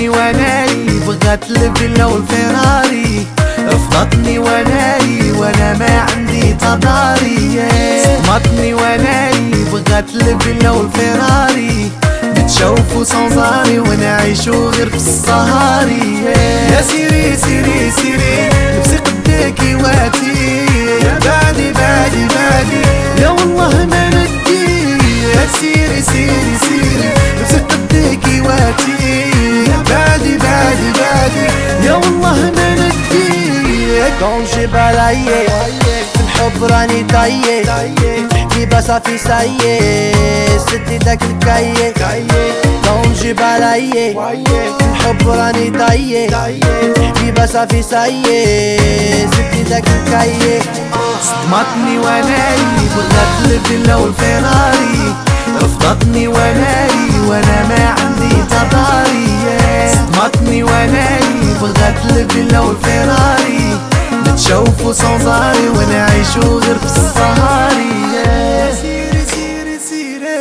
صدمتني واناي بغات الفيلا والفيراري، رفضتني واناي وانا ما عندي تضاري. صدمتني واناي بغات الفيلا والفيراري، بتشوفوا صنزاري ونعيشو غير في الصهاري. يا سيري سيري سيري لبسي قداكي واتي، يا بعدي بعدي بعدي يا والله ما ندي. يا سيري سيري سيري لبسي قداكي واتي، يا بعدي بعدي بعدي يا والله ما ندي. كونجي بالايي في الحب راني طايي، تحكي بصافي سايي سدي داك الكايي. كونجي بالايي في الحب راني طايي، تحكي بصافي سايي سدي داك الكايي. صدمتني واناي بغات الفيلا والفيراري، رفضتني واناي وانا ما عندي تضاري. صدمتني واناي بغات الفيلا والفيراري، نتشوفوا صنزاري ونعيشو غير في الصهاري. يا سيري سيري سيري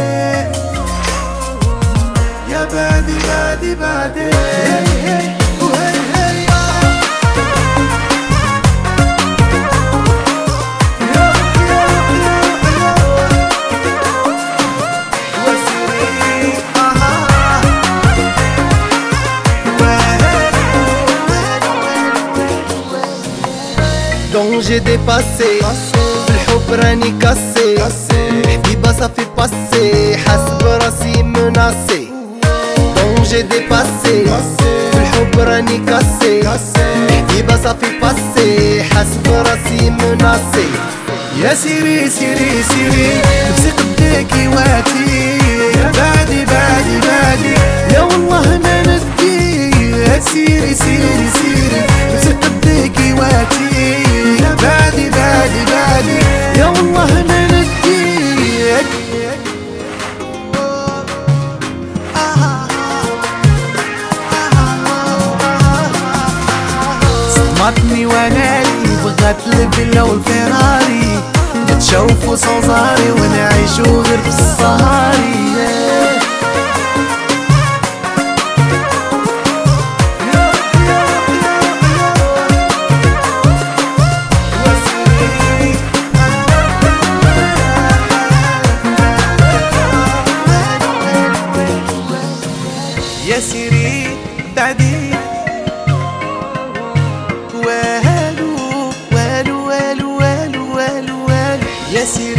يا بادي بادي بادي Donc j'ai dépassé في الحب راني كاسي، حبيبة صافي باسي حاسب راسي مناسي. Donc j'ai dépassé في الحب راني كاسي، حبيبة صافي باسي حاسب راسي مناسي. يا سيري سيري سيري لبسي قداكي واتي، يا بعدي بعدي بعدي يا والله ما ندي. يا سيري سيري سيري لبسي قداكي واتي، يا بعدي بعدي بعدي يا والله ما ندي. صدمتني واناي بغات الفيلا والفيراري، نتشوفوا صنزاري ونعيشو غير في الصهاري. يا سيري بعدي والو والو والو والو والو والو يا سيري